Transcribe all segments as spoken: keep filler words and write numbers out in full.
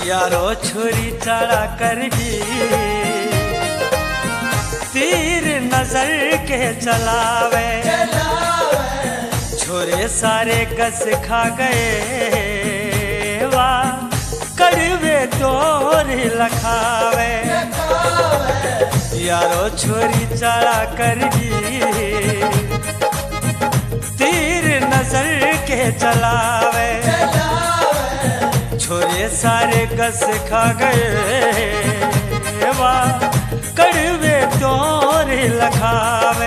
यारो छुरी चढ़ा करगी तीर नजर के चलावे, छोरे सारे गस खा गए वाह कड़वे तोर लखावे। यारो छोरी चढ़ा करगी तीर नजर के चलावे, छोरे सारे गस खा गए वाह कड़वे तोर लखावे।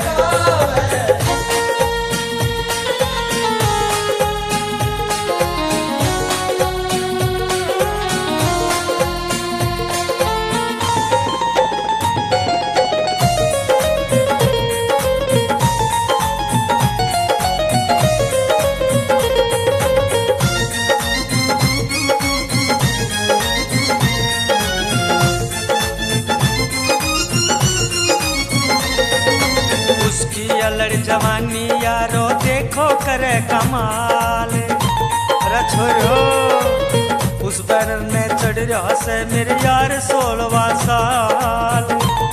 अलड़ जवानी यारो देखो करे कमाल, अरे छोरो उस पर में चढ़ रहा से मेरे यार सोलवा साल।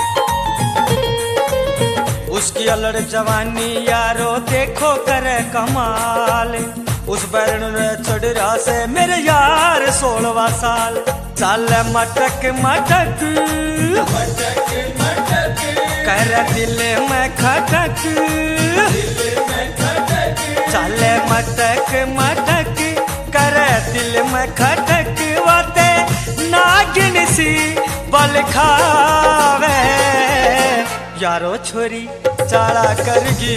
उसकी अलड़ जवानी यारो देखो करे कमाल, उस पर में चढ़ रहा से मेरे यार सोलवा साल। चल मटक मटक मटक मटक कर दिल में खटक, चले मटक मटक कर दिल में खटक वाते नागिन सी बल खावे। यारो छोरी चाड़ा करगी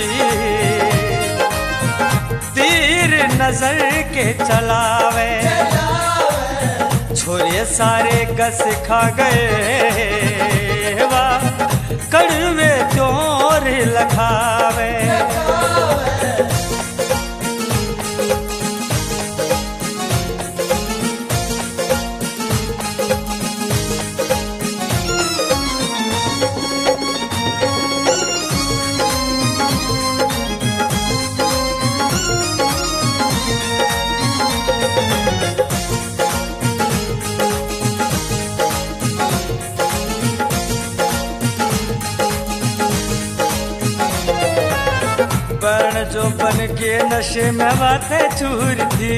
तीर नजर के चलावे, छोरे सारे गस खा गए वाह कड़वे तोर लखावे। बन जो बन के नशे में बातें चूर थी,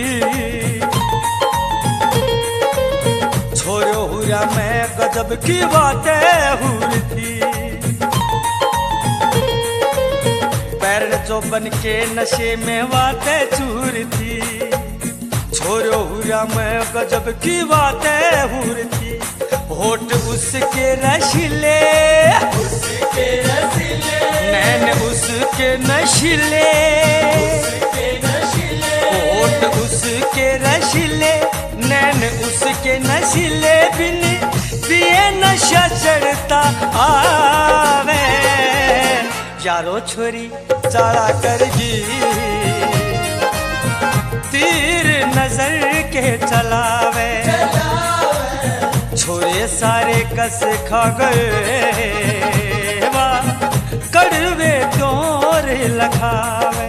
छोरो हुरा में गजब की बातें हुर थी। पैर जो बन के नशे में बातें चूर थी, छोरो हुरा में गजब की बातें हुर थी। होठ उसके रशीले उसके रसीले, नैन उसके नशीले, होठ उसके रशीले, नैन उसके नशीले, बिन दिए नशा चढ़ता आवे। यारो छोरी चाड़ा करगी तीर नजर के चलावे, छोरे सारे कस खा गए वाह कड़वे तोर लखावे।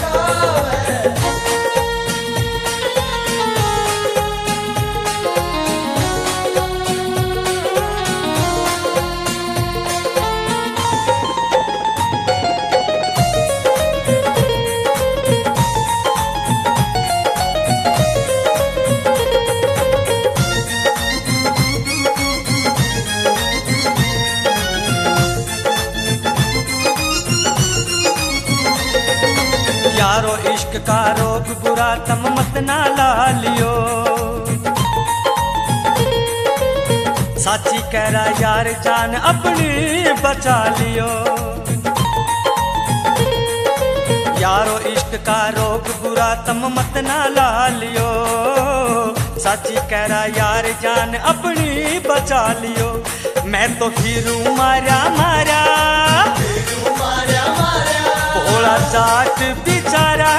यारो इश्क का रोग बुरा तम मत ना ला लियो, साची कह रहा यार जान अपनी बचा लियो। यारो इश्क का रोग बुरा तम मत ना ला लियो, साची कह रहा यार जान अपनी बचा लियो। मैं तो फिरूं मारा मारा भोला जाट बेचारा,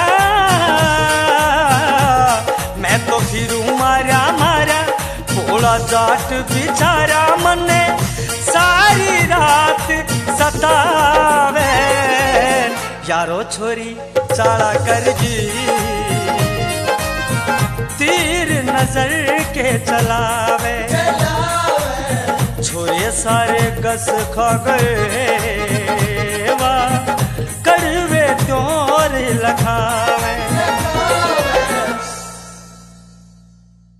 मैं तो फिरूं मारा मारा भोला जाट बेचारा। मने सारी रात सतावे यारो छोरी चाड़ा करगी तीर नजर के चलावे, छोरे सारे गस खा गए, वाह कड़वे त्योर लखावे।